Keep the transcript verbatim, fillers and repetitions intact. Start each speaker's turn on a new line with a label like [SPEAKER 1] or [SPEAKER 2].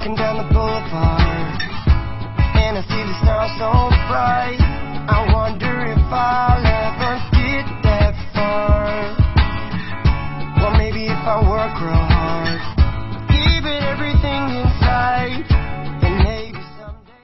[SPEAKER 1] walking down the boulevard, and I see the stars so bright. I wonder if I'll ever get that far. Well, maybe if I work real hard.